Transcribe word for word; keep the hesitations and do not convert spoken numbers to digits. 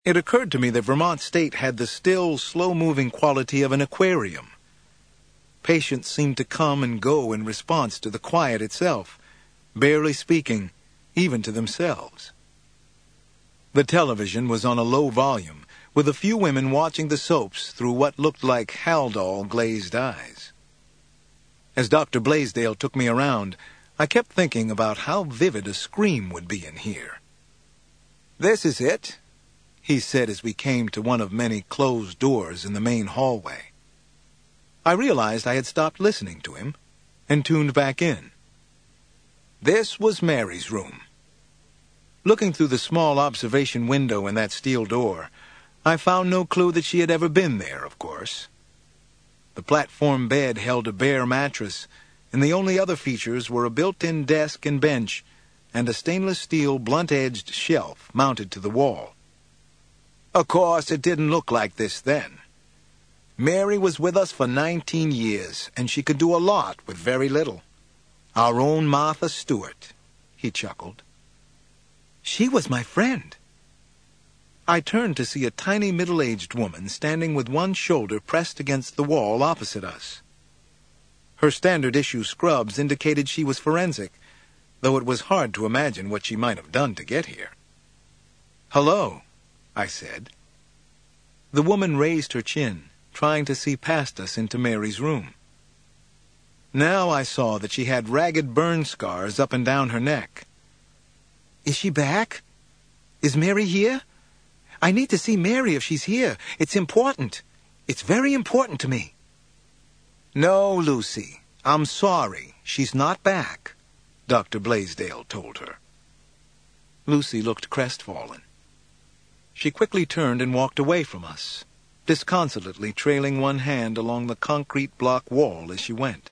It occurred to me that Vermont State had the still, slow-moving quality of an aquarium. Patients seemed to come and go in response to the quiet itself, barely speaking, even to themselves. The television was on a low volume, with a few women watching the soaps through what looked like Haldol glazed eyes. As Doctor Blaisdell took me around, I kept thinking about how vivid a scream would be in here. "This is it," he said as we came to one of many closed doors in the main hallway. I realized I had stopped listening to him and tuned back in. This was Mary's room. Looking through the small observation window in that steel door, I found no clue that she had ever been there, of course. The platform bed held a bare mattress, and the only other features were a built-in desk and bench and a stainless steel blunt-edged shelf mounted to the wall. Of course, it didn't look like this then. Mary was with us for nineteen years, and she could do a lot with very little. Our own Martha Stewart, he chuckled. She was my friend. I turned to see a tiny middle-aged woman standing with one shoulder pressed against the wall opposite us. Her standard-issue scrubs indicated she was forensic, though it was hard to imagine what she might have done to get here. "Hello," I said. The woman raised her chin, trying to see past us into Mary's room. Now I saw that she had ragged burn scars up and down her neck. "Is she back? Is Mary here? I need to see Mary if she's here. It's important. It's very important to me." "No, Lucy, I'm sorry. She's not back," Doctor Blaisdell told her. Lucy looked crestfallen. She quickly turned and walked away from us, disconsolately trailing one hand along the concrete block wall as she went.